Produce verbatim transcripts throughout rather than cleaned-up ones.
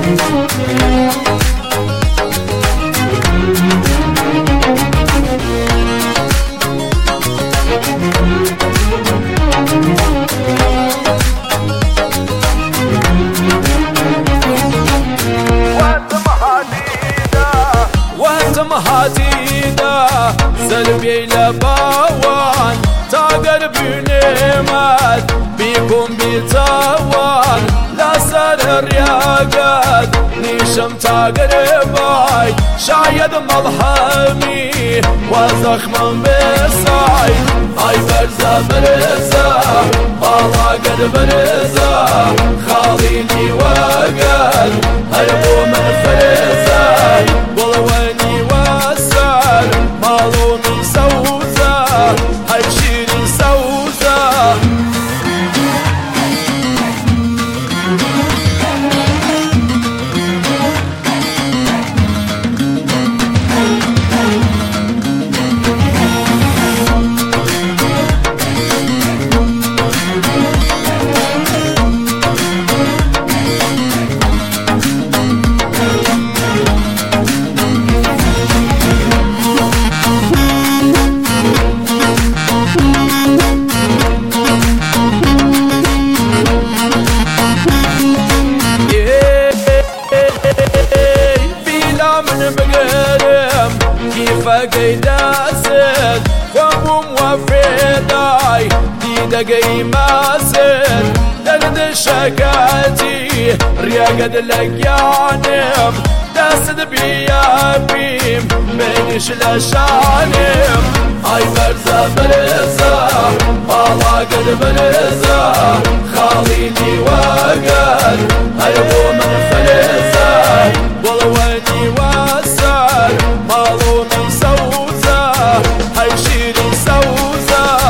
هاتيدا سلبي لباوان تاقر بنيمات بيكم بيتاوان لا سر الرياقات نيشم تاقر باي شايد ملحمي وزخم بساي هاي برزا برزا بالا قد برزا خاليني وقال هاي بو من فرزا بلواني واسال مالوني سوزا هاي شيري سوزا قيداسد وابو موفيداي ديدا قيماسد درد شكاتي رياقد لقيانم داسد بيا بيم منش لشانم هاي برزا برزا بالا قد برزا خاليني وقال هاي ابو من فرزا ولواني واسال مالوني سوزا هاي شيري سوزا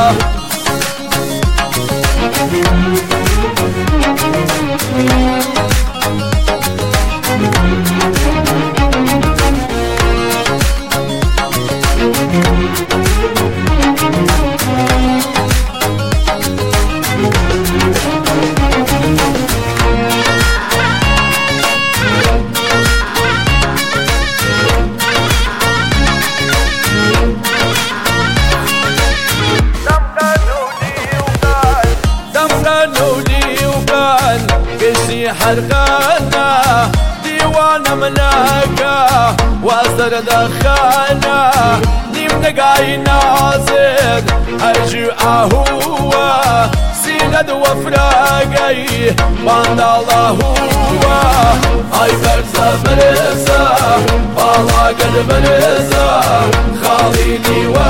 حرقانا ديوانا ملاكا وازر دخانا نيم نقاي نازد هرجو اهوا سيلد وفراقي باند الله هو هاي برزا برزا بالا قد برزا خاليني و